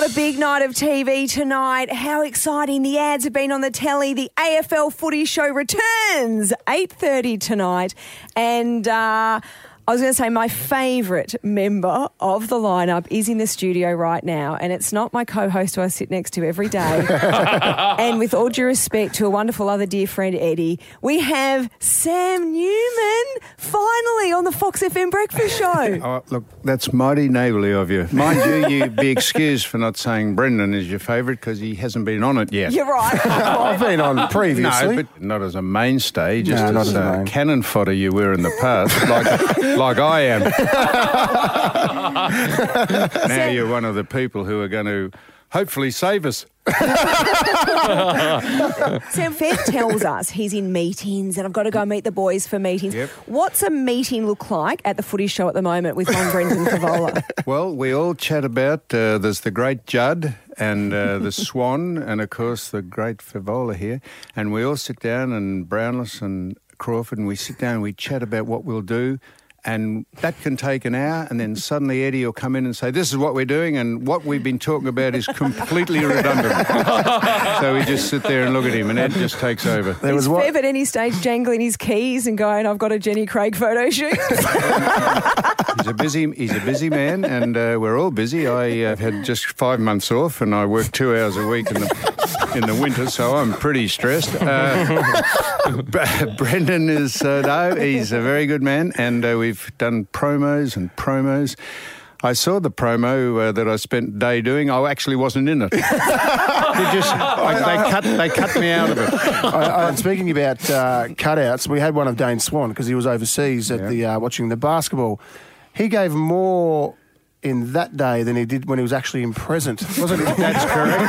a big night of TV tonight. How exciting. The ads have been on the telly. The AFL Footy Show returns 8:30 tonight. And I was going to say my favourite member of the lineup is in the studio right now, and it's not my co-host who I sit next to every day. And with all due respect to a wonderful other dear friend, Eddie, we have Sam Newman finally on the Fox FM Breakfast Show. Oh, look, that's mighty neighbourly of you. Mind you, you'd be excused for not saying Brendan is your favourite because he hasn't been on it yet. You're right. I've been on previously. No, but not as a mainstay, just as cannon fodder you were in the past, like I am. Now you're one of the people who are going to hopefully save us. Sam Fed tells us he's in meetings and I've got to go meet the boys for meetings. Yep. What's a meeting look like at the Footy Show at the moment with one Brendan Cavola? Well, we all chat about, there's the great Judd and the Swan and, of course, the great Favola here. And we all sit down, and Brownless and Crawford, and we sit down and we chat about what we'll do. And that can take an hour, and then suddenly Eddie will come in and say, this is what we're doing, and what we've been talking about is completely redundant. So we just sit there and look at him, and Ed just takes over. Is Fev at any stage jangling his keys and going, I've got a Jenny Craig photo shoot? He's a busy man, and we're all busy. I have had just 5 months off, and I work 2 hours a week in the winter, so I'm pretty stressed. Brendan is, no, he's a very good man, and we've done promos and promos. I saw the promo that I spent a day doing. I actually wasn't in it. They cut me out of it. Speaking about cutouts, we had one of Dane Swan because he was overseas at the watching the basketball. He gave more in that day than he did when he was actually in present, wasn't it? That's correct.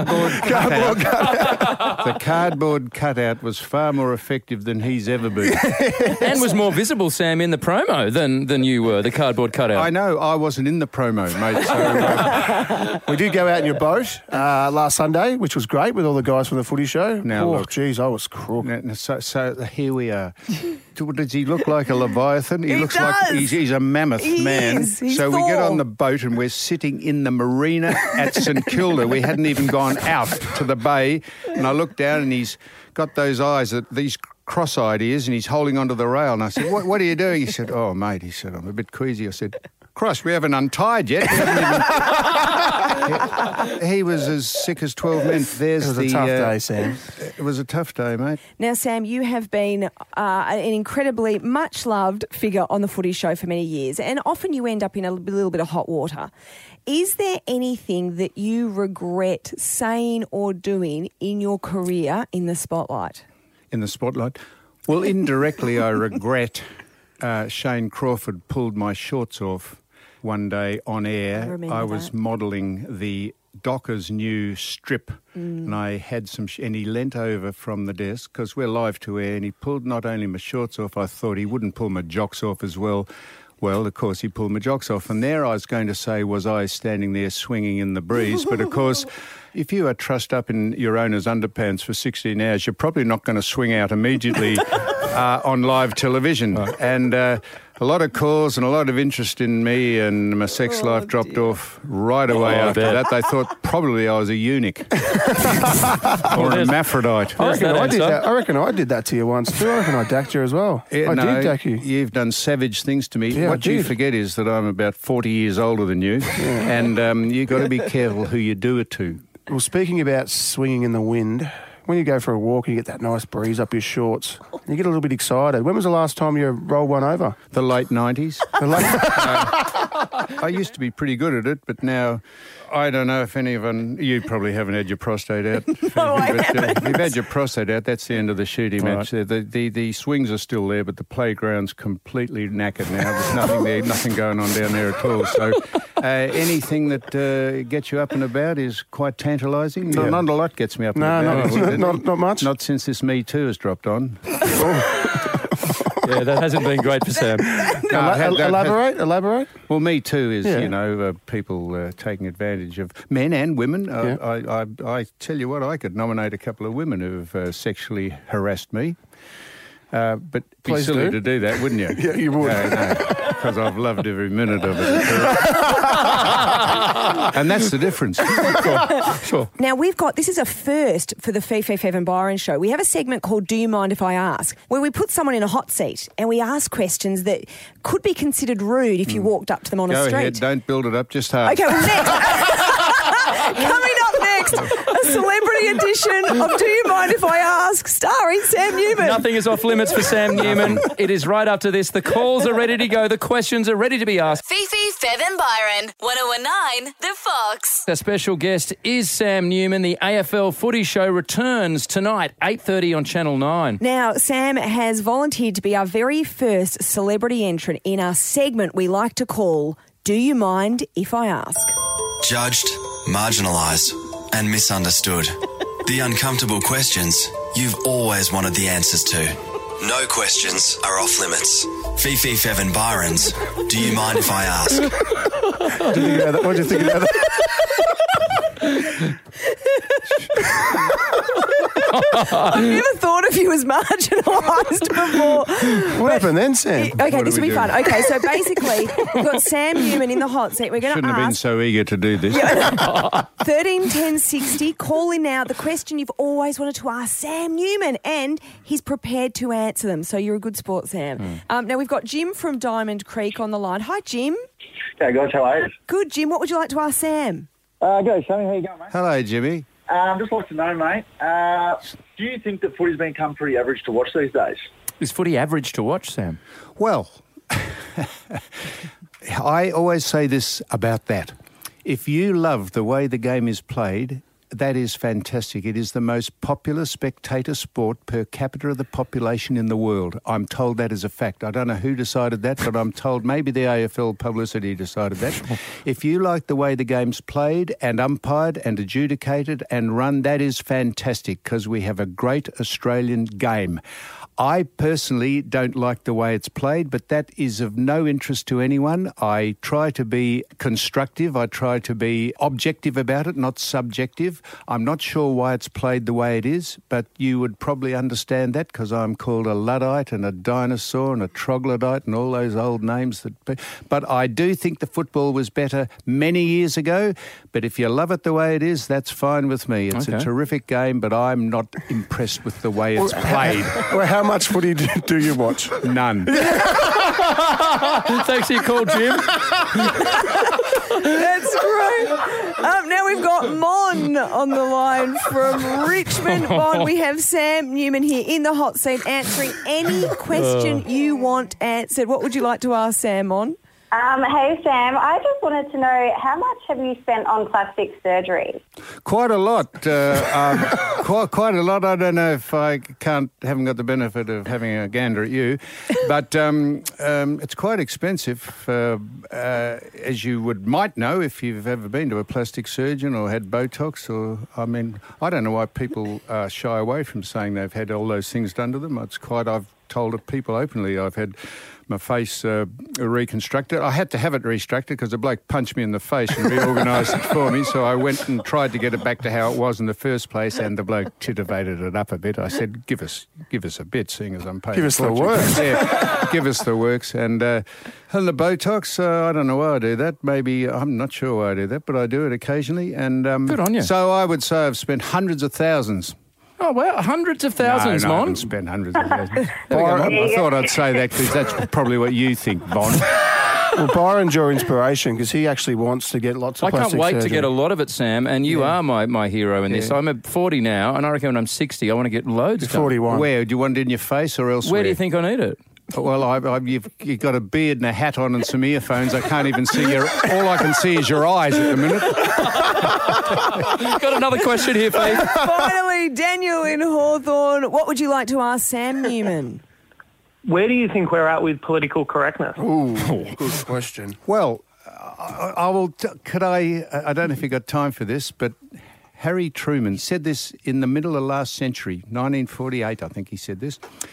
The cardboard cutout was far more effective than he's ever been. And was more visible, Sam, in the promo than you were, the cardboard cutout. I know. I wasn't in the promo, mate. So, we did go out in your boat last Sunday, which was great with all the guys from the Footy Show. Now, look, geez, I was crook. So here we are. Does he look like a Leviathan? He looks does. Like he's a mammoth man. He's so Thor. We get on the boat and we're sitting in the marina at St Kilda. We hadn't even gone out to the bay. And I look down and he's got those eyes, these cross-eyed ears, and he's holding onto the rail. And I said, what are you doing? He said, oh, mate, he said, I'm a bit queasy. I said, Christ, we haven't untied yet. He was as sick as 12 men. It was a tough day, Sam. It was a tough day, mate. Now, Sam, you have been an incredibly much-loved figure on the Footy Show for many years, and often you end up in a little bit of hot water. Is there anything that you regret saying or doing in your career in the spotlight? In the spotlight? Well, indirectly, I regret Shane Crawford pulled my shorts off one day on air. I was modelling the Dockers' new strip, and I had some... and he leant over from the desk, because we're live to air, and he pulled not only my shorts off, I thought he wouldn't pull my jocks off as well. Well, of course, he pulled my jocks off, and there I was going to say, was I standing there swinging in the breeze? But, of course, if you are trussed up in your owner's underpants for 16 hours, you're probably not going to swing out immediately on live television. And a lot of calls and a lot of interest in me, and my sex life dropped off right away after that. They thought probably I was a eunuch or a hermaphrodite. I reckon I did that to you once too. I reckon I dacked you as well. I did dack you. You've done savage things to me. Yeah, what you forget is that I'm about 40 years older than you, and you've got to be careful who you do it to. Well, speaking about swinging in the wind, when you go for a walk and you get that nice breeze up your shorts, you get a little bit excited. When was the last time you rolled one over? The late 90s. I used to be pretty good at it, but now I don't know if anyone... You probably haven't had your prostate out. No, I haven't. If you've had your prostate out, that's the end of the shooting match. Right. The swings are still there, but the playground's completely knackered now. There's nothing there, nothing going on down there at all. So anything that gets you up and about is quite tantalising. Yeah. Not a lot gets me up and about. Not much. Not since this Me Too has dropped on. Yeah, that hasn't been great for Sam. Elaborate. Well, Me Too is, people taking advantage of men and women. I tell you what, I could nominate a couple of women who've sexually harassed me. But be Please silly do. to do that, wouldn't you? Yeah, you would. Because I've loved every minute of it. And that's the difference. Sure. Now, this is a first for the Fifi, Fev and Byron show. We have a segment called Do You Mind If I Ask, where we put someone in a hot seat and we ask questions that could be considered rude if you walked up to them on a Go street. ahead, don't build it up, just half. Okay, well, coming up next, a celebrity edition of Do You Mind If I Ask, starring Sam Newman. Nothing is off limits for Sam Newman. It is right up to this. The calls are ready to go. The questions are ready to be asked. Fifi, Fev and Byron, 1019 The Fox. Our special guest is Sam Newman. The AFL Footy Show returns tonight, 8:30 on Channel 9. Now, Sam has volunteered to be our very first celebrity entrant in our segment we like to call Do You Mind If I Ask? Judged, marginalised and misunderstood. The uncomfortable questions you've always wanted the answers to. No questions are off limits. Fifi, Fev and Byron's Do You Mind If I Ask? What do you think about that? What do you think about that? I've never thought of you as marginalised before. What happened then, Sam? Okay, What this do will we be do? fun. Okay, so basically, we've got Sam Newman in the hot seat. We're going to Shouldn't have been ask so eager to do this. 13 10 60. Call in now the question you've always wanted to ask Sam Newman, and he's prepared to answer them. So you're a good sport, Sam. Now we've got Jim from Diamond Creek on the line. Hi, Jim. Hey guys, how are you? Good, Jim. What would you like to ask Sam? Go, Sammy, how you going, mate? Hello, Jimmy. Just like to know, mate, do you think that footy's become pretty average to watch these days? Is footy average to watch, Sam? Well, I always say this about that. If you love the way the game is played, that is fantastic. It is the most popular spectator sport per capita of the population in the world. I'm told that is a fact. I don't know who decided that, but I'm told maybe the AFL publicity decided that. If you like the way the game's played and umpired and adjudicated and run, that is fantastic because we have a great Australian game. I personally don't like the way it's played, but that is of no interest to anyone. I try to be constructive. I try to be objective about it, not subjective. I'm not sure why it's played the way it is, but you would probably understand that because I'm called a Luddite and a dinosaur and a troglodyte and all those old names. But I do think the football was better many years ago, but if you love it the way it is, that's fine with me. It's a terrific game, but I'm not impressed with the way it's played. Well, how much footy do you watch? None. Thanks for your call, Jim. That's great. Now we've got Mon on the line from Richmond. Mon, we have Sam Newman here in the hot seat answering any question you want answered. What would you like to ask Sam, Mon? Hey, Sam. I just wanted to know, how much have you spent on plastic surgery? Quite a lot. Quite a lot. I don't know if haven't got the benefit of having a gander at you, but it's quite expensive, as you might know if you've ever been to a plastic surgeon or had Botox. I don't know why people shy away from saying they've had all those things done to them. I've told people openly I've had my face reconstructed. I had to have it reconstructed because the bloke punched me in the face and reorganised it for me, so I went and tried to get it back to how it was in the first place, and the bloke titivated it up a bit. I said, give us a bit, seeing as I'm paying. Give us the works. Yeah, give us the works. And the Botox, I don't know why I do that. Maybe, I'm not sure why I do that, but I do it occasionally. And good on you. So I would say I've spent hundreds of thousands. Oh, wow, hundreds of thousands, No, I Mon. haven't spent hundreds of thousands. I thought I'd say that because that's probably what you think, Von. Well, Byron's your inspiration because he actually wants to get lots of I can't plastic wait surgery. to get a lot of it, Sam, and you are my hero in this. Yeah. I'm at 40 now, and I reckon when I'm 60, I want to get loads done. 41. Where? Do you want it in your face or elsewhere? Where do you think I need it? Well, you've got a beard and a hat on and some earphones. I can't even see your... All I can see is your eyes at the minute. Got another question here, Faith. Finally, Daniel in Hawthorn. What would you like to ask Sam Newman? Where do you think we're at with political correctness? Ooh, good question. Well, I will... I don't know if you've got time for this, but Harry Truman said this in the middle of last century, 1948, I think he said this.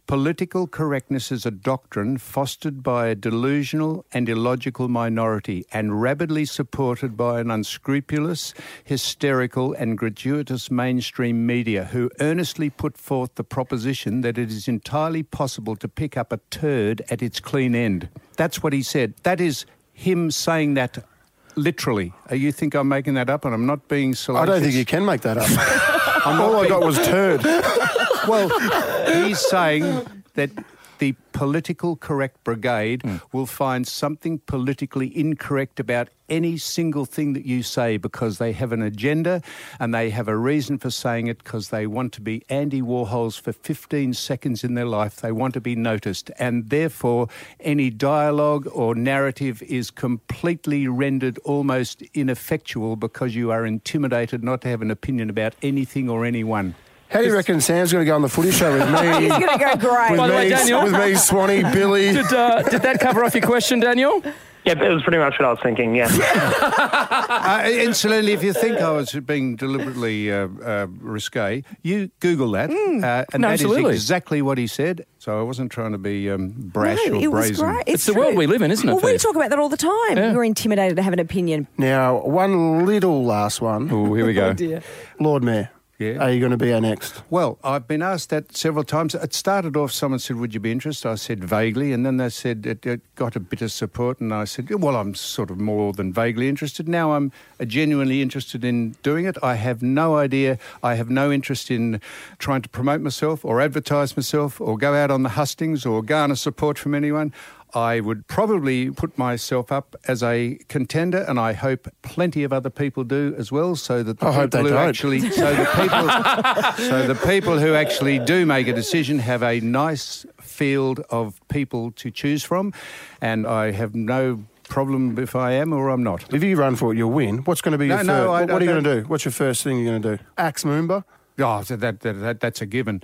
Political correctness is a doctrine fostered by a delusional and illogical minority and rabidly supported by an unscrupulous, hysterical and gratuitous mainstream media who earnestly put forth the proposition that it is entirely possible to pick up a turd at its clean end. That's what he said. That is him saying that literally. You think I'm making that up and I'm not being salacious? I don't think you can make that up. All I got was turd. Well, he's saying that the political correct brigade will find something politically incorrect about any single thing that you say because they have an agenda and they have a reason for saying it because they want to be Andy Warhols for 15 seconds in their life. They want to be noticed. And therefore, any dialogue or narrative is completely rendered almost ineffectual because you are intimidated not to have an opinion about anything or anyone. How do you reckon Sam's going to go on the footy show with me? He's going to go great. By the way, Daniel. With me, Swanee, Billy. Did that cover off your question, Daniel? Yeah, it was pretty much what I was thinking, yeah. Incidentally, if you think I was being deliberately risque, you Google that, and that absolutely. is exactly what he said. So I wasn't trying to be brash or it was brazen. great. It's the world we live in, isn't it? Well, we Fee? talk about that all the time. Yeah. We're intimidated to have an opinion. Now, one little last one. Oh, here we go. Dear. Lord Mayor, Yeah. are you going to be our next? Well, I've been asked that several times. It started off, someone said, would you be interested? I said vaguely, and then they said it got a bit of support, and I said, well, I'm sort of more than vaguely interested. Now I'm genuinely interested in doing it. I have no idea. I have no interest in trying to promote myself or advertise myself or go out on the hustings or garner support from anyone. I would probably put myself up as a contender, and I hope plenty of other people do as well, so that the people who actually do make a decision have a nice field of people to choose from, and I have no problem if I am or I'm not. If you run for it, you'll win. What's going to be your first? What are you going to do? What's your first thing you're going to do? Axe Moomba? Oh, that's a given.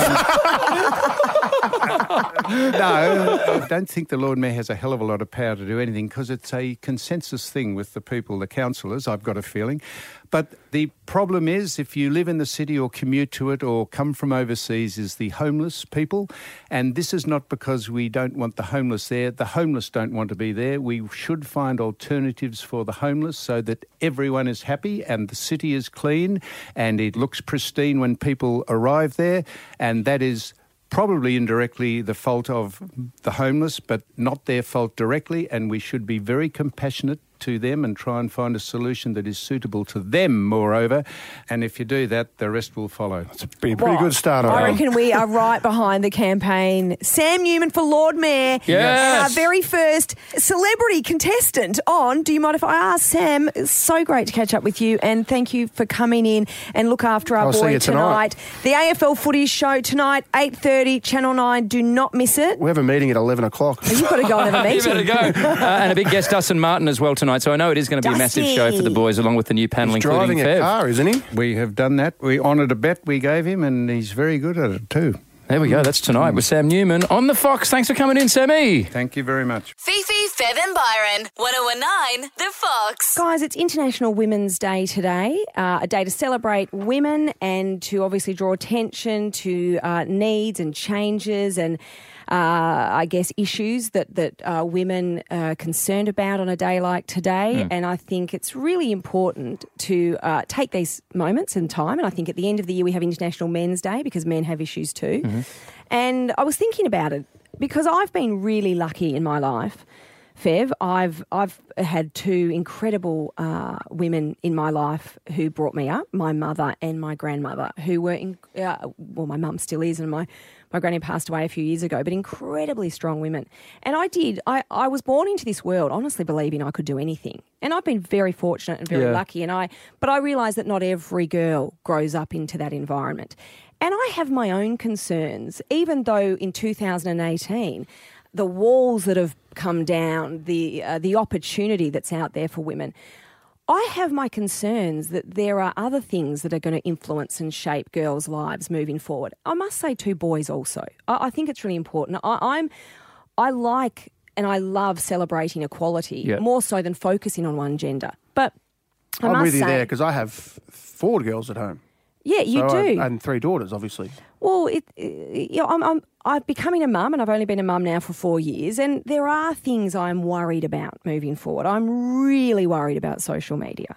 No, I don't think the Lord Mayor has a hell of a lot of power to do anything because it's a consensus thing with the people, the councillors, I've got a feeling. But the problem is, if you live in the city or commute to it or come from overseas, is the homeless people. And this is not because we don't want the homeless there. The homeless don't want to be there. We should find alternatives for the homeless so that everyone is happy and the city is clean and it looks pristine when people arrive there. And that is probably indirectly the fault of the homeless, but not their fault directly, and we should be very compassionate to them and try and find a solution that is suitable to them, moreover. And if you do that, the rest will follow. It's been a pretty good start. I reckon we are right behind the campaign. Sam Newman for Lord Mayor. Yes. Our very first celebrity contestant on Do You Mind If I Ask? Sam, it's so great to catch up with you, and thank you for coming in and look after our I'll see boy you tonight. The AFL Footy Show tonight, 8:30, Channel 9. Do not miss it. We have a meeting at 11 o'clock. You've got to go and have a You meeting. better go. And a big guest, Dustin Martin, as well tonight. So I know it is going to be a massive Dusty. show for the boys, along with the new panel, He's including driving a Fev. car, isn't he? We have done that. We honoured a bet we gave him, and he's very good at it too. There we go. That's tonight with Sam Newman on the Fox. Thanks for coming in, Sammy. Thank you very much. Fifi, Fev and Byron. 1019 The Fox. Guys, it's International Women's Day today, a day to celebrate women and to obviously draw attention to needs and changes and I guess issues that women are concerned about on a day like today. And I think it's really important to take these moments and time. And I think at the end of the year we have International Men's Day because men have issues too. And I was thinking about it because I've been really lucky in my life. Fev, I've had two incredible women in my life who brought me up, my mother and my grandmother, who were, my mum still is, and my granny passed away a few years ago, but incredibly strong women. And I was born into this world honestly believing I could do anything. And I've been very fortunate and very lucky, but I realise that not every girl grows up into that environment. And I have my own concerns, even though in 2018, the walls that have come down, the opportunity that's out there for women, I have my concerns that there are other things that are going to influence and shape girls' lives moving forward. I must say to boys also. I think it's really important. I like and I love celebrating equality more so than focusing on one gender. But I I'm must with you say, there because I have 4 girls at home. Yeah, you do. And 3 daughters, obviously. Well, I'm becoming a mum, and I've only been a mum now for 4 years, and there are things I'm worried about moving forward. I'm really worried about social media.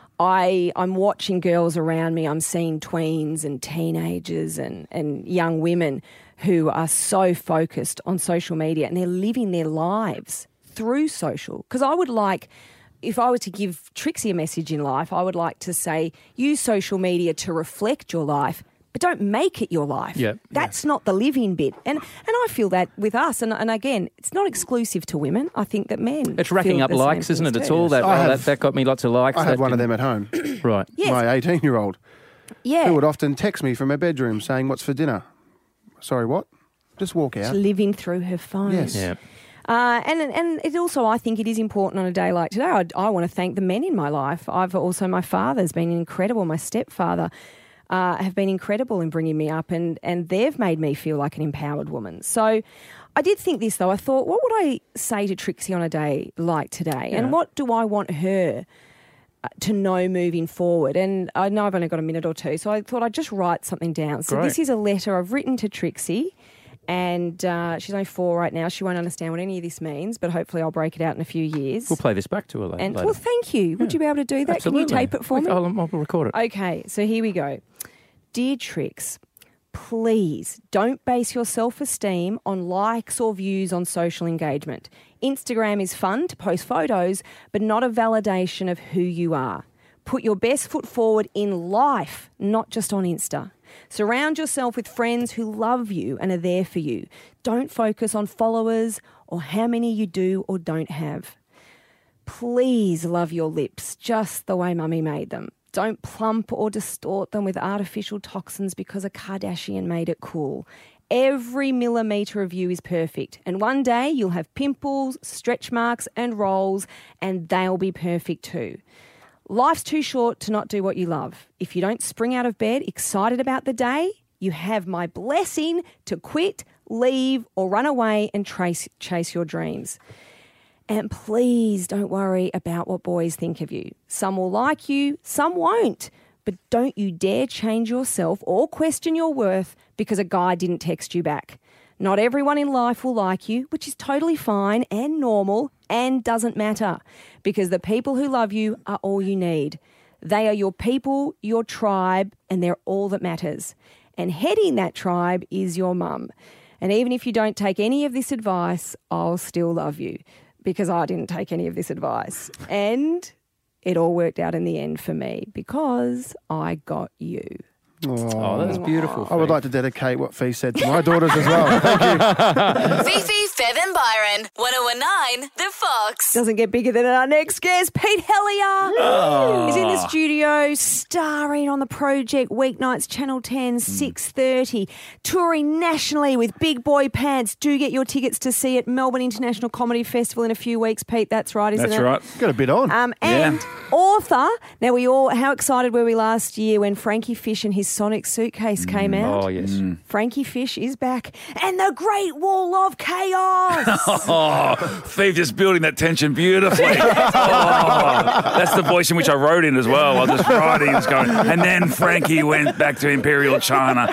I'm watching girls around me. I'm seeing tweens and teenagers and young women who are so focused on social media, and they're living their lives through social. Because I would like, if I were to give Trixie a message in life, I would like to say, use social media to reflect your life, but don't make it your life. Yep. That's not the living bit. And I feel that with us. And again, it's not exclusive to women. I think that men It's racking feel up the same likes, isn't it? things It's too. all that. That got me lots of likes. I have That one of didn't- them at home. Right. Yes. My 18-year-old. Yeah. Who would often text me from her bedroom saying, "What's for dinner?" Sorry, what? Just walk out. Living through her phone. Yes. Yeah. And it also, I think it is important on a day like today. I want to thank the men in my life. My father's been incredible. My stepfather have been incredible in bringing me up, and they've made me feel like an empowered woman. So I did think this, though. I thought, what would I say to Trixie on a day like today? Yeah. And what do I want her to know moving forward? And I know I've only got a minute or two, so I thought I'd just write something down. So Great. This is a letter I've written to Trixie. And she's only 4 right now. She won't understand what any of this means, but hopefully I'll break it out in a few years. We'll play this back to her later. And well, thank you. Would you be able to do that? Absolutely. Can you tape it for me? I'll record it. Okay, so here we go. Dear Trix, please don't base your self-esteem on likes or views on social engagement. Instagram is fun to post photos, but not a validation of who you are. Put your best foot forward in life, not just on Insta. Surround yourself with friends who love you and are there for you. Don't focus on followers or how many you do or don't have. Please love your lips just the way Mummy made them. Don't plump or distort them with artificial toxins because a Kardashian made it cool. Every millimetre of you is perfect, and one day you'll have pimples, stretch marks and rolls, and they'll be perfect too. Life's too short to not do what you love. If you don't spring out of bed excited about the day, you have my blessing to quit, leave, or run away and chase your dreams. And please don't worry about what boys think of you. Some will like you, some won't. But don't you dare change yourself or question your worth because a guy didn't text you back. Not everyone in life will like you, which is totally fine and normal and doesn't matter, because the people who love you are all you need. They are your people, your tribe, and they're all that matters. And heading that tribe is your mum. And even if you don't take any of this advice, I'll still love you, because I didn't take any of this advice. And it all worked out in the end for me because I got you. Oh, that's beautiful. I would like to dedicate what Fee said to my daughters as well. Thank you. Fifi, Fev and Byron, 1019 The Fox. Doesn't get bigger than our next guest. Pete Hellier is in the studio, starring on the project weeknights, Channel 10, 6:30, touring nationally with Big Boy Pants. Do get your tickets to see it. Melbourne International Comedy Festival in a few weeks, Pete. That's right, isn't it? That's right. Got a bit on. And author. Now, how excited were we last year when Frankie Fish and his Sonic Suitcase came out? Oh, yes. Frankie Fish is back. And the Great Wall of Chaos. Oh, Steve just building that tension beautifully. That's the voice in which I wrote in as well. I was just writing, just going, and then Frankie went back to Imperial China.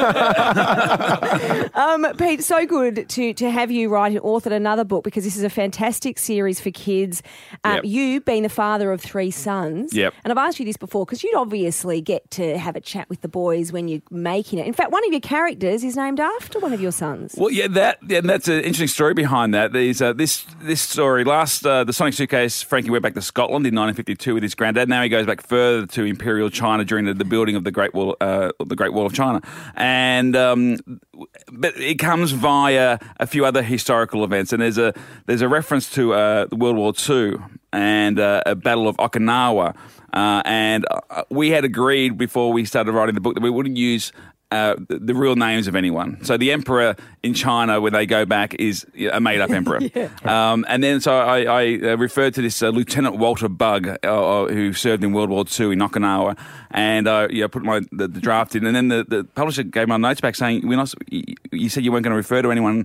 Pete, so good to have you write and authored another book, because this is a fantastic series for kids. Yep. You being the father of 3 sons. Yep. And I've asked you this before because you'd obviously get to have a chat with the boys when you're making it. In fact, one of your characters is named after one of your sons. Well, that's an interesting story behind that. There's this story. The Sonic Suitcase, Frankie went back to Scotland in 1952 with his granddad. Now he goes back further to Imperial China during the building of the Great Wall of China, and but it comes via a few other historical events. And there's a reference to World War II and a Battle of Okinawa. And we had agreed before we started writing the book that we wouldn't use the real names of anyone. So the emperor in China, when they go back, is a made-up emperor. And then so I referred to this Lieutenant Walter Bugg, who served in World War II in Okinawa, and I put the draft in. And then the publisher gave my notes back saying, you said you weren't going to refer to anyone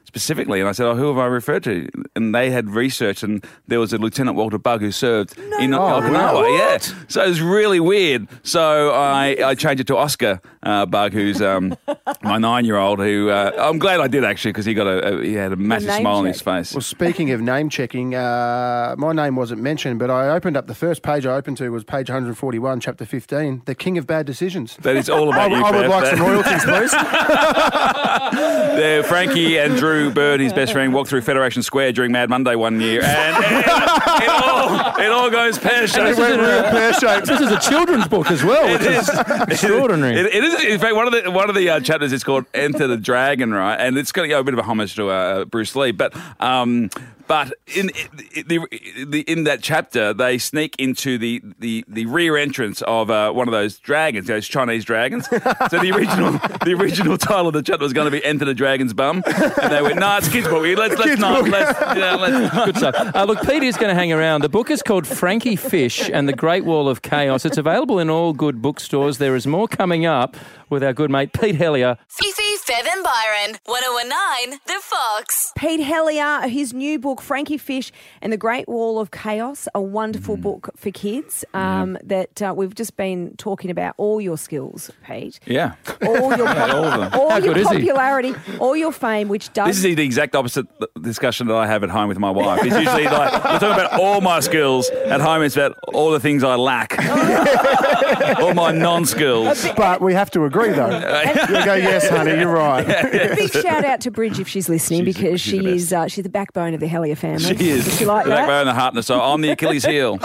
specifically. And I said, who have I referred to? And they had researched, and there was a Lieutenant Walter Bugg who served in Okinawa. Yeah. So it was really weird. So I changed it to Oscar Bugg, who's my 9-year-old, who I'm glad I did, actually, because he had a massive smile on his face. Well, speaking of name checking, my name wasn't mentioned, but I opened up the first page I opened to was page 141, chapter 15, The King of Bad Decisions. That is all about you, I would like some royalties, please. There, Frankie and Drew Bird, his best friend, walked through Federation Square during Mad Monday one year, and it all goes pear-shaped. This is a children's book as well. It is extraordinary. It is. In fact, one of the chapters is called Enter the Dragon, right? And it's got a bit of a homage to Bruce Lee, but in that chapter, they sneak into the rear entrance of one of those dragons, those Chinese dragons. So the original title of the chapter was going to be Enter the Dragon's Bum, and they went, "Nah, it's kids' book. Let's not." Good stuff. Look, Pete is going to hang around. The book is called Frankie Fish and the Great Wall of Chaos. It's available in all good bookstores. There is more coming up with our good mate Pete Hellier. Fifi, Fev and Byron, 1019 The Fox. Pete Hellier, his new book, Frankie Fish and the Great Wall of Chaos, a wonderful book for kids that we've just been talking about all your skills, Pete. Yeah. All your popularity, all your fame, which does... This is the exact opposite discussion that I have at home with my wife. It's usually like, we're talking about all my skills. At home, it's about all the things I lack. All my non-skills. But we have to agree, though. You go, yes, honey, you're right. Big shout out to Bridge if she's listening, because she's the backbone of the Hellier family. She is. Does she like the that? backbone, the heart, and the soul. I'm the Achilles heel.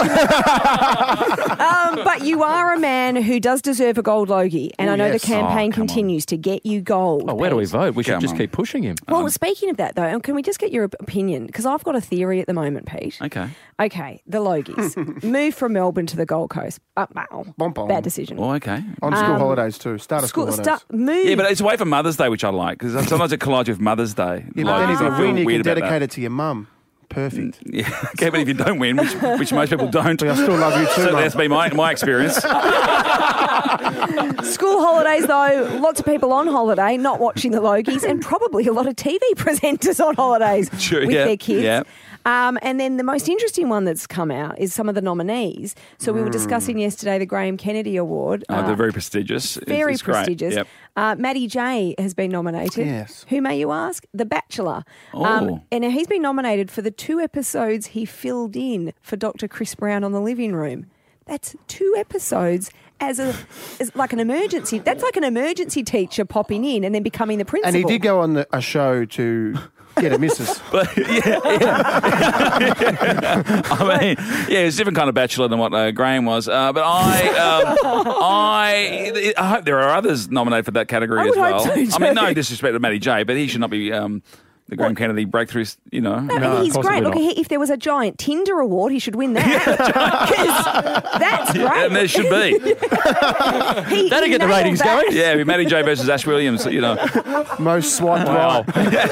But you are a man who does deserve a gold Logie, and I know the campaign continues to get you gold. Oh, where do we vote? We should just keep pushing him. Well, speaking of that, though, can we just get your opinion? Because I've got a theory at the moment, Pete. Okay, the Logies. Move from Melbourne to the Gold Coast. Bad decision. Oh, okay. On school holidays too. Start of school holidays. Move. Yeah, but it's away from Mother's Day, which I like, because sometimes it collides with Mother's Day. Yeah, but then if you win, you can dedicate it to your mum. Perfect. Yeah, okay, but if you don't win, which most people don't, I still love you too. So that's been my experience. School holidays, though, lots of people on holiday, not watching the Logies, and probably a lot of TV presenters on holidays with their kids. Yeah. And then the most interesting one that's come out is some of the nominees. So we were discussing yesterday the Graham Kennedy Award. They're very prestigious. Very prestigious. Yep. Matty J has been nominated. Yes. Who, may you ask? The Bachelor. Oh. And he's been nominated for the 2 episodes he filled in for Dr. Chris Brown on The Living Room. That's 2 episodes as like an emergency. That's like an emergency teacher popping in and then becoming the principal. And he did go on a show to get a missus. But I mean, it's a different kind of Bachelor than what Graham was. But I hope there are others nominated for that category as well. So, I mean, no disrespect to Matty J, but he should not be the Graham Kennedy breakthroughs, No, he's great. Look, if there was a giant Tinder award, he should win that. Because that's great. And there should be. That'll get the ratings going. Yeah, it'd be Matty J versus Ash Williams, Most swiped right.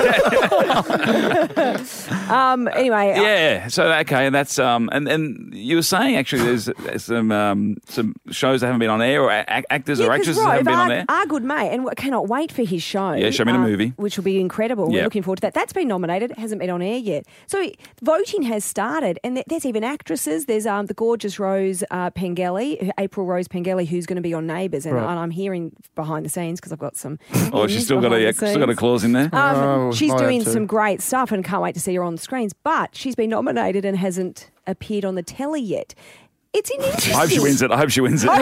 Anyway. Yeah, so, okay, and that's, and you were saying, actually, there's some shows that haven't been on air, or actors or actresses that haven't been on air. Our good mate, and cannot wait for his show. Yeah, show me in a movie. Which will be incredible. We're looking forward to that. That's been nominated, hasn't been on air yet. So voting has started, and there's even actresses. There's the gorgeous Rose Pengelly, April Rose Pengelly, who's going to be on Neighbours, and I'm hearing behind the scenes because I've got some. Oh, she's still got a clause in there. She's doing some great stuff, and can't wait to see her on the screens. But she's been nominated and hasn't appeared on the telly yet. It's an interesting... I hope she wins it. Pete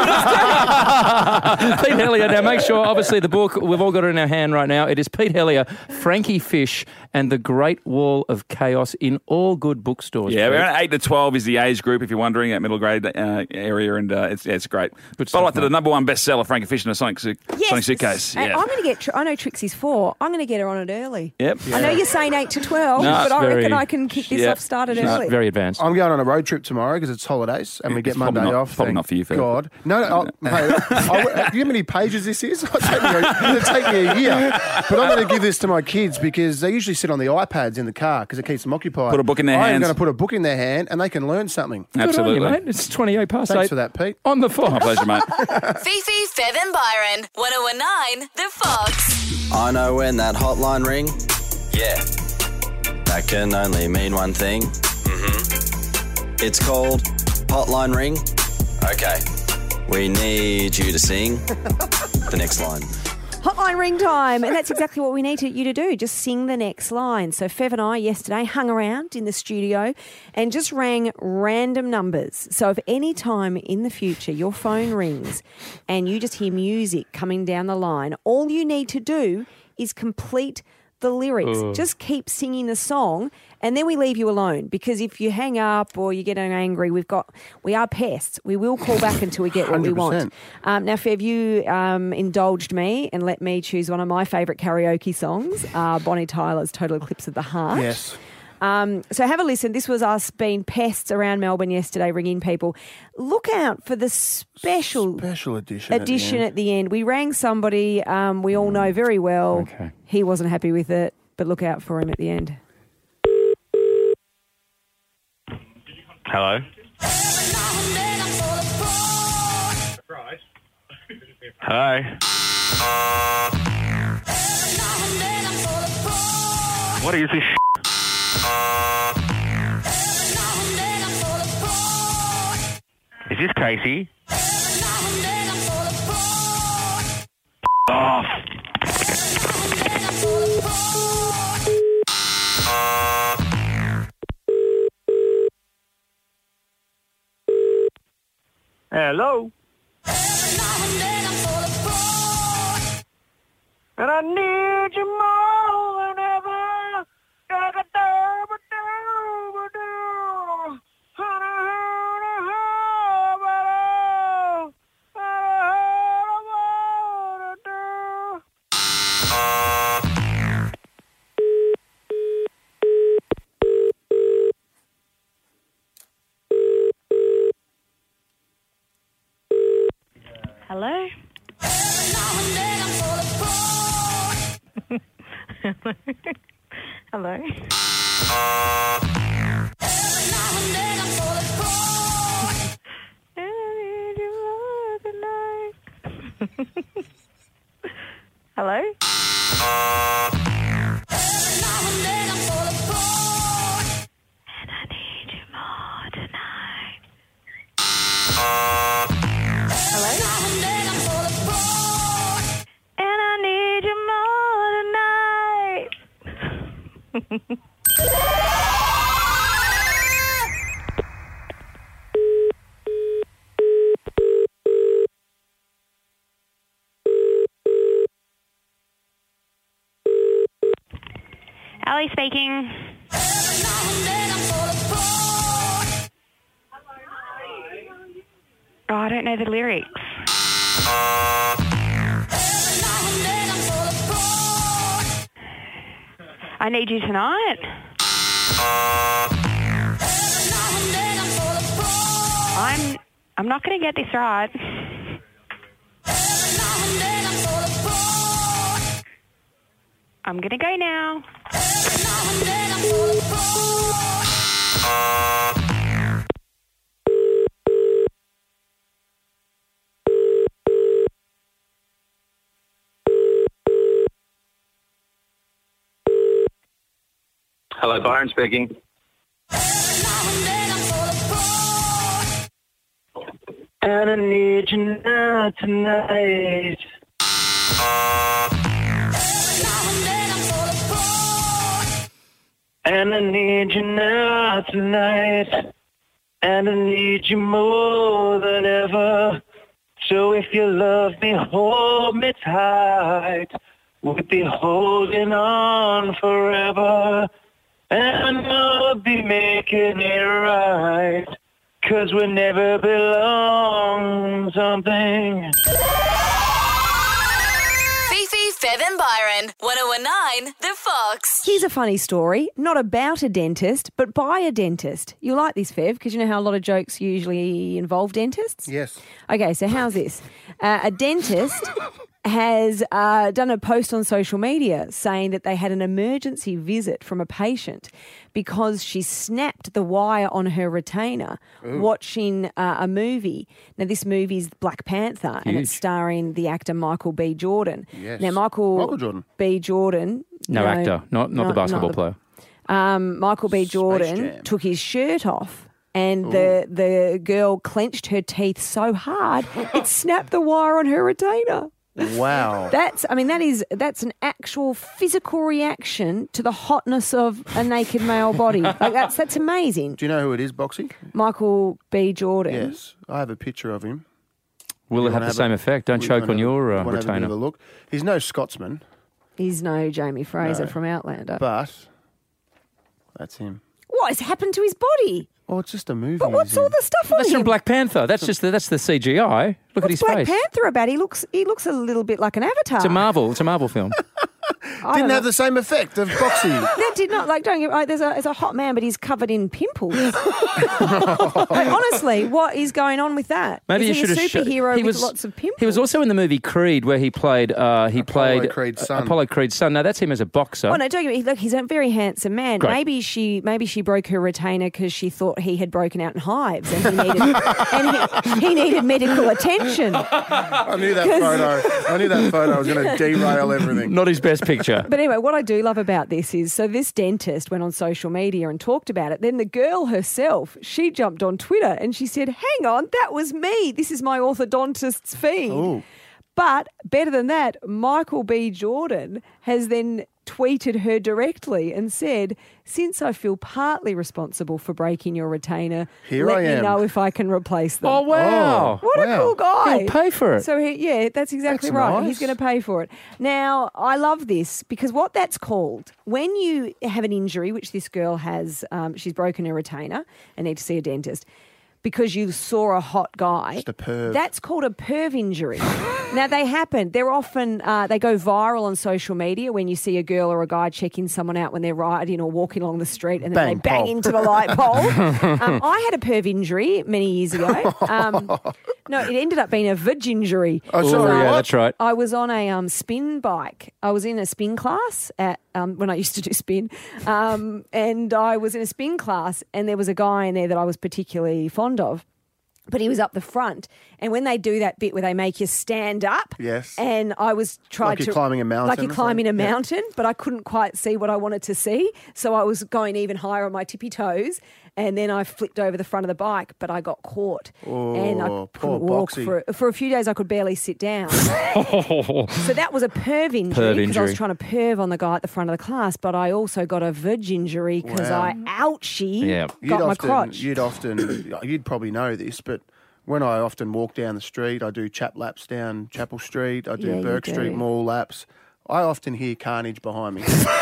Hellier. Now, make sure, obviously, the book, we've all got it in our hand right now. It is Pete Hellier, Frankie Fish and the Great Wall of Chaos in all good bookstores. Yeah, around 8 to 12 is the age group, if you're wondering, at middle grade area, and it's great. Follow up to the number 1 bestseller, Frankie Fish and a Sonic Suitcase. Yeah. I'm going to get... I know Trixie's 4. I'm going to get her on it early. Yep. I know you're saying 8 to 12, but I reckon I can kick this off started early. Very advanced. I'm going on a road trip tomorrow because it's holidays. And we get Monday off. Probably not for you, Phil. God. No, do you know how many pages this is? It'll take me a year. But I'm going to give this to my kids because they usually sit on the iPads in the car because it keeps them occupied. Put a book in their hands. I'm going to put a book in their hand and they can learn something. Absolutely. Good on you, mate. It's 28 past 8. Thanks for that, Pete. On the Fox. My pleasure, mate. Fifi, Fev and Byron, 1019 The Fox. I know when that hotline ring, Yeah. That can only mean one thing. Mm-hmm. It's called Hotline Ring. Okay. We need you to sing the next line. Hotline ring time, and that's exactly what we need you to do. Just sing the next line. So Fev and I yesterday hung around in the studio and just rang random numbers. So if any time in the future your phone rings and you just hear music coming down the line, all you need to do is complete the lyrics. Just keep singing the song, and then we leave you alone, because if you hang up or you get angry, we are pests. We will call back until we get what we want. Now, Fev, you indulged me and let me choose one of my favourite karaoke songs, Bonnie Tyler's Total Eclipse of the Heart. Yes. So have a listen. This was us being pests around Melbourne yesterday, ringing people. Look out for the special edition at the end. We rang somebody we all know very well. Okay. He wasn't happy with it, but look out for him at the end. Hello? Hello? What is this shit? Is this Casey? Off! Hello? And I need you more than ever. Hello? Hello? Hello? And I need you more tonight. Hello? And I need you more tonight. Ali speaking. Oh, I don't know the lyrics. I need you tonight. I'm not going to get this right. I'm going to go now. Hello, Byron speaking. And I need you now tonight. And I need you now tonight. And I need you more than ever. So if you love me, hold me tight. We'll be holding on forever. And I'll be making it right. 'Cause we never belong something. Fifi, Fev and Byron, 1019 The Fox. Here's a funny story, not about a dentist, but by a dentist. You like this, Fev, because you know how a lot of jokes usually involve dentists? Yes. Okay, so how's this? A dentist has done a post on social media saying that they had an emergency visit from a patient because she snapped the wire on her retainer watching a movie. Now, this movie is Black Panther, and it's starring the actor Michael B. Jordan. Yes. Now, Michael Jordan. B. Jordan... No actor, not the basketball player. Michael B. Jordan Jam. took his shirt off. And the girl clenched her teeth so hard it snapped the wire on her retainer. Wow. That's an actual physical reaction to the hotness of a naked male body. Like that's amazing. Do you know who it is, Boxy? Michael B. Jordan. Yes. I have a picture of him. Will it have the same effect? Don't choke on your Have a bit retainer. of a look. He's no Scotsman, He's no Jamie Fraser from Outlander. but that's him. What has happened to his body? Oh, it's just a movie. But what's all the stuff on That's him? from Black Panther. That's the CGI. Look at his What's Black face. Panther about? He looks a little bit like an avatar. It's a Marvel film. Didn't have the same effect of Boxy. That did not don't get right. There's a hot man, but he's covered in pimples. Like, honestly, what is going on with that? Maybe is you he should a have superhero with lots of pimples? He was also in the movie Creed, where he played Creed's son. Apollo Creed's son. No, that's him as a boxer. Oh no, don't get me. Look, he's a very handsome man. Great. Maybe she broke her retainer because she thought he had broken out in hives and he needed medical attention. I knew that photo was going to derail everything. Not his best picture. But anyway, what I do love about this is, so this dentist went on social media and talked about it. Then the girl herself, she jumped on Twitter and she said, hang on, that was me. This is my orthodontist's feed. Ooh. But better than that, Michael B. Jordan has then tweeted her directly and said, since I feel partly responsible for breaking your retainer, Here let I me am. know if I can replace them. Oh, wow. What a cool guy. He'll pay for it. So, that's exactly That's right. nice. He's going to pay for it. Now, I love this because what that's called, when you have an injury, which this girl has, she's broken her retainer and need to see a dentist, because you saw a hot guy. Just a perv. That's called a perv injury. Now, they happen. They're often, they go viral on social media when you see a girl or a guy checking someone out when they're riding or walking along the street and then Bang, they bang pole. into the light pole. I had a perv injury many years ago. No, it ended up being a vag injury. Oh, sorry. yeah, what? that's right. I was on a spin bike. I was in a spin class at when I used to do spin, and I was in a spin class, and there was a guy in there that I was particularly fond of. But he was up the front, and when they do that bit where they make you stand up, Yes. and I was Like you're climbing a mountain like you're or climbing a something? Yeah. mountain, but I couldn't quite see what I wanted to see, so I was going even higher on my tippy toes, and then I flipped over the front of the bike, but I got caught, and I poor couldn't walk Boxy. for a few days. I could barely sit down. So that was a perv injury because I was trying to perv on the guy at the front of the class, but I also got a vag injury because Wow. I ouchie Yeah. got my crotch. You'd probably know this, but when I often walk down the street, I do chap laps down Chapel Street, I do Yeah, you Burke do. Street Mall laps. I often hear carnage behind me.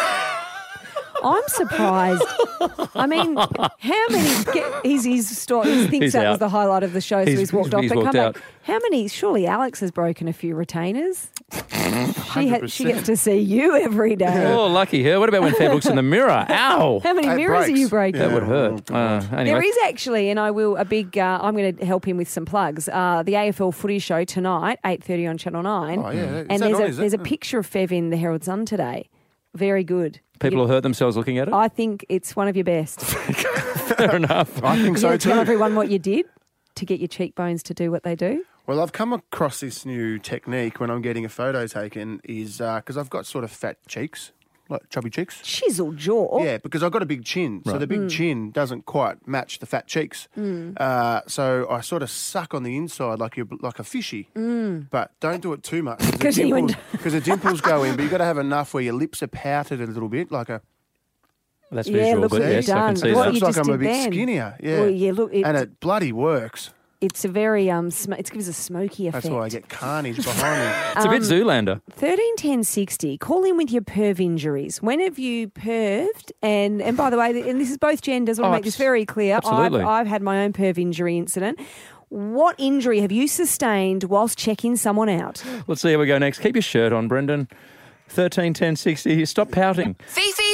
I'm surprised. I mean, how many? He thinks He's that out. was the highlight of the show, so he's walked off. he's But walked come out. back. How many? Surely Alex has broken a few retainers. She 100%. gets to see you every day. Oh, lucky her. What about when Feb looks in the mirror? Ow. How many It mirrors are breaks. you breaking? That would hurt. Anyway. There is actually, and I will, I'm going to help him with some plugs. The AFL Footy Show tonight, 8:30 on Channel 9. Oh, yeah. Is And that on, there's is it? a picture of Fev in the Herald Sun today. Very good. People will hurt themselves looking at it? I think it's one of your best. Fair enough. I think You so gonna tell too. everyone what you did to get your cheekbones to do what they do? Well, I've come across this new technique when I'm getting a photo taken is because I've got sort of fat cheeks, like chubby cheeks. Chiseled jaw. Yeah, because I've got a big chin, so the big chin doesn't quite match the fat cheeks. So I sort of suck on the inside like a fishy, but don't do it too much because the dimples go in. But you've got to have enough where your lips are pouted a little bit, like a. That's Yeah, visual, look but what yes, you've I can done. see What that. you Looks like just I'm a did bit then. skinnier. Yeah, Well, yeah, look, and it bloody works. it's a very it gives a smoky effect. That's why I get carnage behind me. It's a bit Zoolander. 131060. Call in with your perv injuries. When have you perved? And by the way, and this is both genders. I want to make this very clear. absolutely. I've had my own perv injury incident. What injury have you sustained whilst checking someone out? Let's see how we go next. Keep your shirt on, Brendan. 131060. Stop pouting. Fifi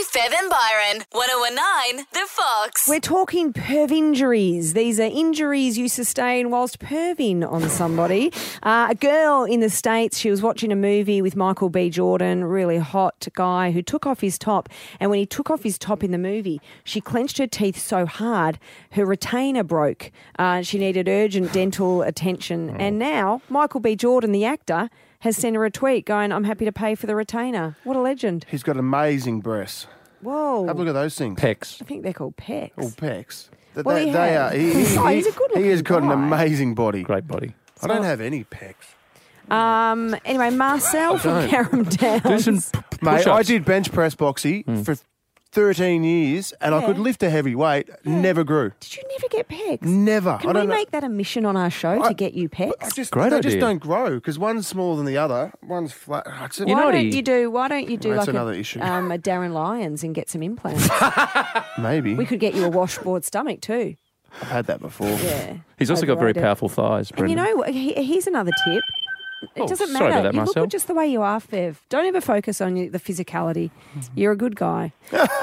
Fev and Byron, 1019 The Fox. We're talking perv injuries. These are injuries you sustain whilst perving on somebody. A girl in the States, she was watching a movie with Michael B. Jordan, really hot guy who took off his top. And when he took off his top in the movie, she clenched her teeth so hard, her retainer broke. She needed urgent dental attention. And now Michael B. Jordan, the actor, has sent her a tweet going, I'm happy to pay for the retainer. What a legend. He's got amazing breasts. Whoa. Have a look at those things. Pecs. I think they're called pecs. Oh, pecs. Well, he has. He's Oh, he's a good-looking He has got an guy. amazing body. Great body. I don't have any pecs. Anyway, Marcel from Carrum Downs. Do some Mate, push-ups. I did bench press boxy for 13 years and I Yeah. could lift a heavy weight, never grew. Did you never get pecs? Never. Can I we don't know. make that a mission on our show to get you pecs? Great They just idea. don't grow because one's smaller than the other. One's flat. You know Why what don't he- you do? Why don't you do That's like another issue. a Darren Lyons and get some implants? Maybe. We could get you a washboard stomach too. I've had that before. Yeah. He's also got very Overrated. powerful thighs, And you Brendan. know, here's another tip. It Oh, doesn't sorry matter. about that, You look Marcel. good just the way you are, Fev. Don't ever focus on the physicality. Mm-hmm. You're a good guy.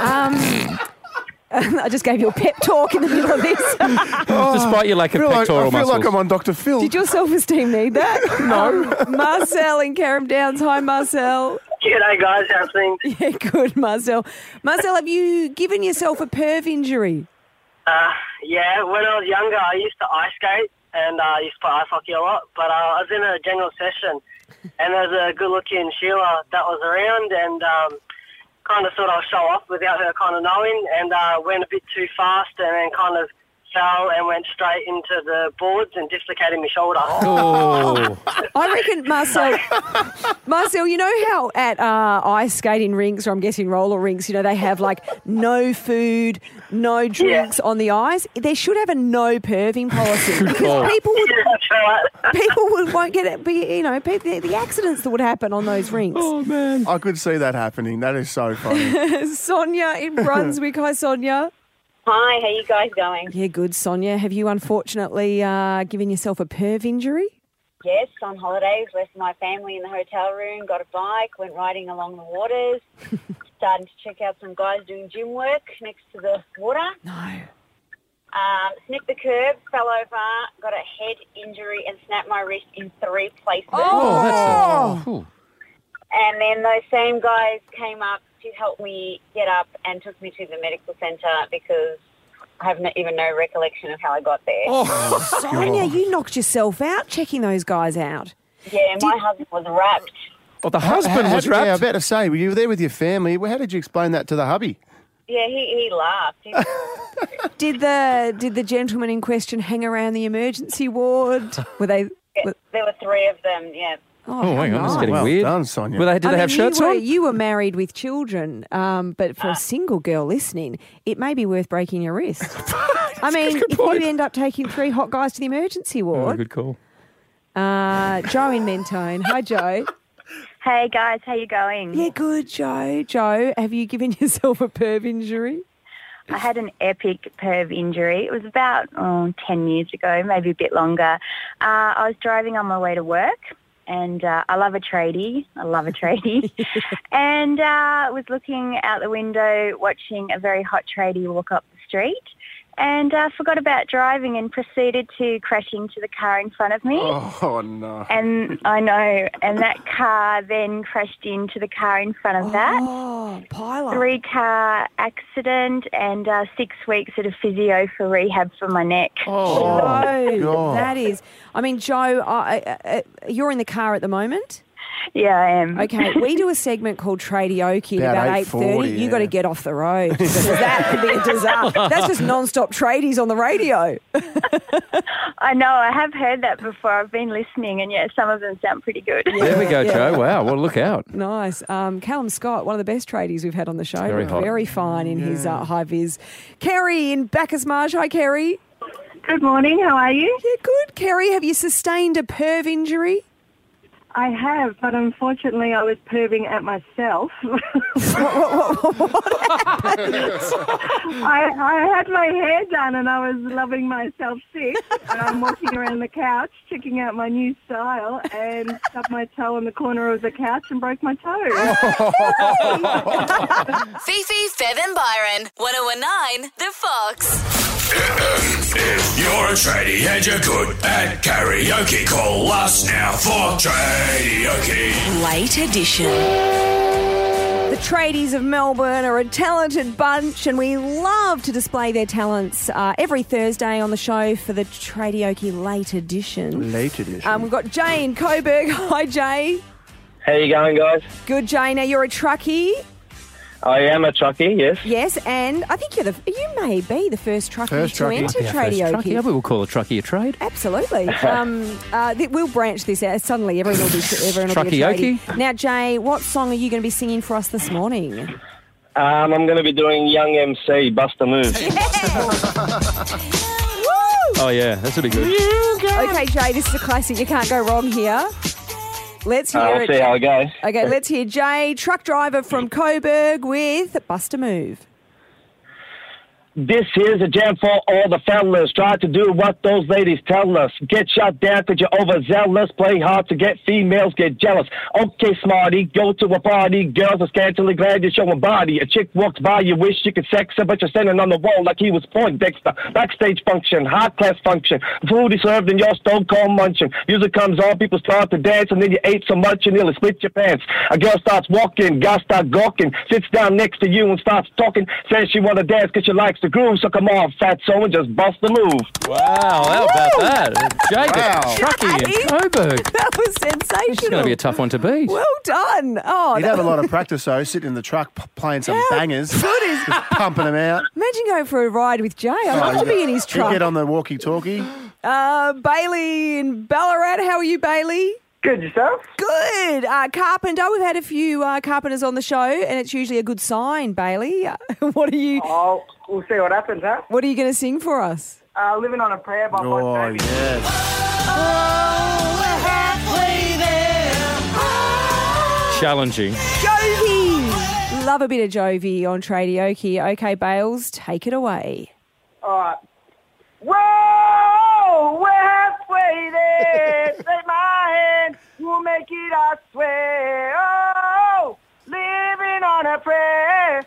I just gave you a pep talk in the middle of this. Despite your lack of I feel pectoral like muscles. I'm on Dr. Phil. Did your self-esteem need that? No. Marcel in Carrum Downs. Hi, Marcel. G'day, guys. How's things? Yeah, good, Marcel. Marcel, have you given yourself a perv injury? Yeah, when I was younger, I used to ice skate and I used to play ice hockey a lot. But I was in a general session and there was a good-looking Sheila that was around and kind of thought I'll show off without her kind of knowing and went a bit too fast and then kind of fell and went straight into the boards and dislocated my shoulder. Oh. I reckon, Marcel, you know how at ice skating rinks, or I'm guessing roller rinks, you know, they have like no food, no drinks on the ice. They should have a no perving policy because people won't get it. You know, the accidents that would happen on those rinks. Oh, man. I could see that happening. That is so funny. Sonia in Brunswick. Hi, Sonia. Hi, how you guys going? Yeah, good, Sonia. Have you unfortunately given yourself a perv injury? Yes, on holidays, left my family in the hotel room, got a bike, went riding along the waters, started to check out some guys doing gym work next to the water. No. Snipped the curb, fell over, got a head injury and snapped my wrist in 3 places. Oh, that's cool. And then those same guys came up to help me get up and took me to the medical centre because I have even no recollection of how I got there. Oh, Sonia, you knocked yourself out checking those guys out. Yeah, my husband was wrapped. Oh, the husband was Yeah, I wrapped? was about to say, were you there with your family? Well, how did you explain that to the hubby? Yeah, he laughed. Did the gentleman in question hang around the emergency ward? Were they? There were 3 of them, yeah. Oh, hang on, this is getting well weird. done, Sonia. Did they have shirts on? You were married with children, but for a single girl listening, it may be worth breaking your wrist. I mean, if you end up taking 3 hot guys to the emergency Oh, ward. good call. Joe in Mentone. Hi, Joe. Hey, guys. How you going? Yeah, good, Joe. Joe, have you given yourself a perv injury? I had an epic perv injury. It was about 10 years ago, maybe a bit longer. I was driving on my way to work. And I love a tradie. And was looking out the window watching a very hot tradie walk up the street and forgot about driving and proceeded to crash into the car in front of me. Oh, no. And I know. And that car then crashed into the car in front of that. Oh, pile up. 3-car accident and 6 weeks at a physio for rehab for my neck. Oh, God. that is. I mean, Joe, you're in the car at the moment? Yeah, I am. Okay, we do a segment called Tradioki at About about 8:40, 8:30. You yeah. got to get off the road because that could be a disaster. That's just non-stop tradies on the radio. I know. I have heard that before. I've been listening, and yeah, some of them sound pretty good. There we go, Joe. Wow, well, look out. Nice. Callum Scott, one of the best tradies we've had on the show. Very hot. Very fine in his high vis. Kerry in Bacchus Marsh. Hi, Kerry. Good morning. How are you? Yeah, good. Kerry, have you sustained a perv injury? I have, but unfortunately I was perving at myself. I had my hair done and I was loving myself sick, and I'm walking around the couch checking out my new style and stubbed my toe on the corner of the couch and broke my toe. Fifi, Fev and Byron, 1019 The Fox. If you're a tradie and you're good at karaoke, call us now for karaoke. Late edition. The tradies of Melbourne are a talented bunch, and we love to display their talents every Thursday on the show for the Tradioke Late Edition. Late edition. We've got Jay in Coburg. Hi, Jay. How you going, guys? Good, Jay. Now, you're a truckie. I am a truckie, yes. Yes, and I think you may be the first truckie to enter Tradioke. Yeah, we will call a truckie a trade. Absolutely. We'll branch this out. Suddenly, everyone will be a tradie. Now, Jay, what song are you going to be singing for us this morning? I'm going to be doing Young MC, Bust a Move. Oh, yeah, this will be good. Okay, Jay, this is a classic. You can't go wrong here. Let's hear I'll it. see how it goes. Okay, let's hear Jay, truck driver from Coburg, with Bust a Move. This here's a jam for all the fellas. Try to do what those ladies tell us. Get shot down because you're overzealous. Play hard to get females, get jealous. Okay, smarty, go to a party. Girls are scantily glad you're showing body. A chick walks by, you wish you could sex her, but you're standing on the wall like he was Poindexter. Backstage function, high class function. Food is served in your stove, called munching. Music comes on, people start to dance, and then you ate so much you nearly split your pants. A girl starts walking, guy starts gawking, sits down next to you and starts talking. Says she want to dance because she likes the groove, so come on, fatso, and just bust the move. Wow, how about that? Jake, truckie in Coburg. That was sensational. It's going to be a tough one to beat. Well done. He'd have a lot of practice, though, sitting in the truck playing some bangers. Good is just pumping them out. Imagine going for a ride with Jay. I'd love to be in his truck. You get on the walkie-talkie. Bailey in Ballarat. How are you, Bailey? Good, yourself? Good. Carpenter, we've had a few carpenters on the show, and it's usually a good sign, Bailey. What are you... Oh, we'll see what happens, huh? What are you going to sing for us? Living on a Prayer by Bon Jovi. Yes. we're halfway there. Challenging. Jovi! Love a bit of Jovi on Tradioke. Okay, Bales, take it away. All right. Whoa, we're halfway there. Take my hand, we'll make it, I swear. Oh, living on a prayer.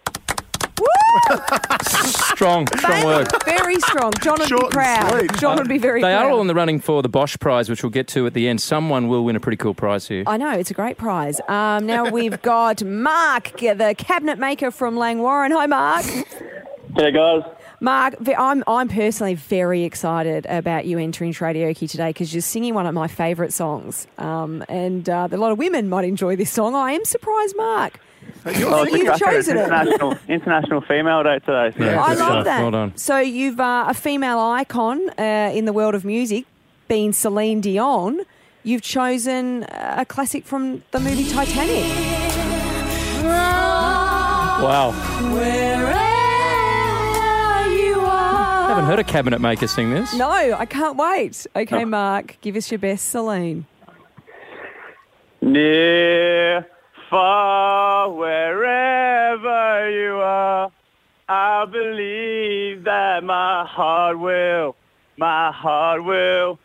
Strong work. Very strong. John would be proud. John would be very proud. They are all in the running for the Bosch Prize, which we'll get to at the end. Someone will win a pretty cool prize here. I know, it's a great prize. Now we've got Mark, the cabinet maker from Langwarrin. Hi, Mark. Hey, guys. Mark, I'm personally very excited about you entering Tradioke today because you're singing one of my favourite songs. And a lot of women might enjoy this song. I am surprised, Mark. You've chosen it. International Female Day today. So. Yeah, I love that. Well done. So you've a female icon in the world of music, being Celine Dion. You've chosen a classic from the movie Titanic. Wow. I haven't heard a cabinet maker sing this. No, I can't wait. Okay, Mark, give us your best Celine. Near, far, wherever you are, I believe that my heart will go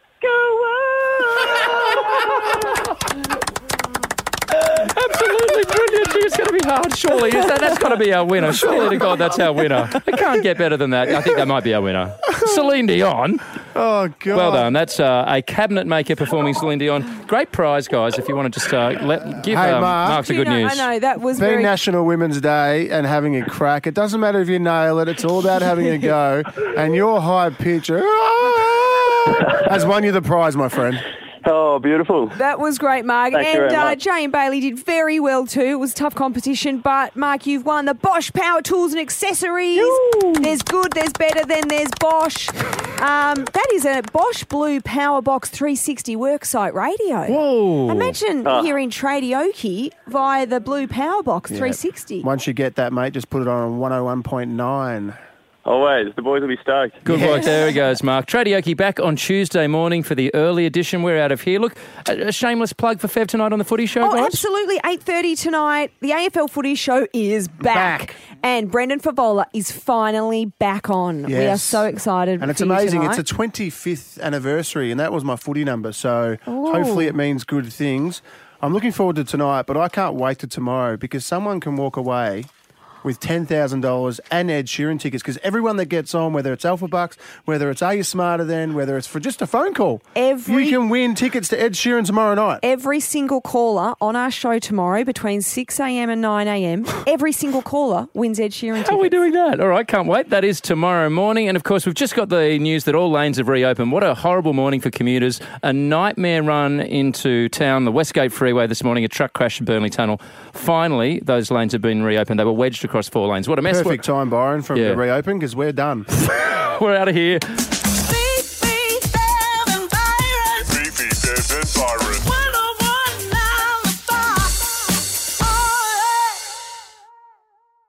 on. Absolutely brilliant. It's going to be hard, surely. That's got to be our winner. Surely to God, that's our winner. It can't get better than that. I think that might be our winner. Celine Dion. Oh, God. Well done. That's a cabinet maker performing Celine Dion. Great prize, guys, if you want to just give Mark the good news. I know, that was Being very... National Women's Day and having a crack, it doesn't matter if you nail it. It's all about having a go. And your high pitch has won you the prize, my friend. Oh, beautiful. That was great, Mark. Thank you very much. Jay and Bailey did very well too. It was a tough competition, but Mark, you've won the Bosch Power Tools and Accessories. Yoo. There's good, there's better, then there's Bosch. That is a Bosch Blue Power Box 360 worksite radio. Whoa. Imagine hearing Tradioke via the Blue Power Box 360. Once you get that, mate, just put it on 101.9. Always. The boys will be stoked. Good work. There he goes, Mark. Tradioki back on Tuesday morning for the early edition. We're out of here. Look, a shameless plug for Fev tonight on the Footy Show, guys. Absolutely. 8:30 tonight. The AFL Footy Show is back. And Brendan Favola is finally back on. Yes. We are so excited. And it's for you amazing. tonight. It's a 25th anniversary, and that was my footy number. So hopefully it means good things. I'm looking forward to tonight, but I can't wait to tomorrow because someone can walk away with $10,000 and Ed Sheeran tickets, because everyone that gets on, whether it's Alpha Bucks, whether it's Are You Smarter Than, whether it's for just a phone call, you can win tickets to Ed Sheeran tomorrow night. Every single caller on our show tomorrow between 6 a.m. and 9 a.m, every single caller wins Ed Sheeran tickets. How are we doing that? All right, can't wait. That is tomorrow morning. And, of course, we've just got the news that all lanes have reopened. What a horrible morning for commuters. A nightmare run into town, the Westgate Freeway this morning, a truck crashed in Burnley Tunnel. Finally, those lanes have been reopened. They were wedged across 4 lanes. What a mess. Perfect time, Byron, for them to reopen because we're done. We're out of here.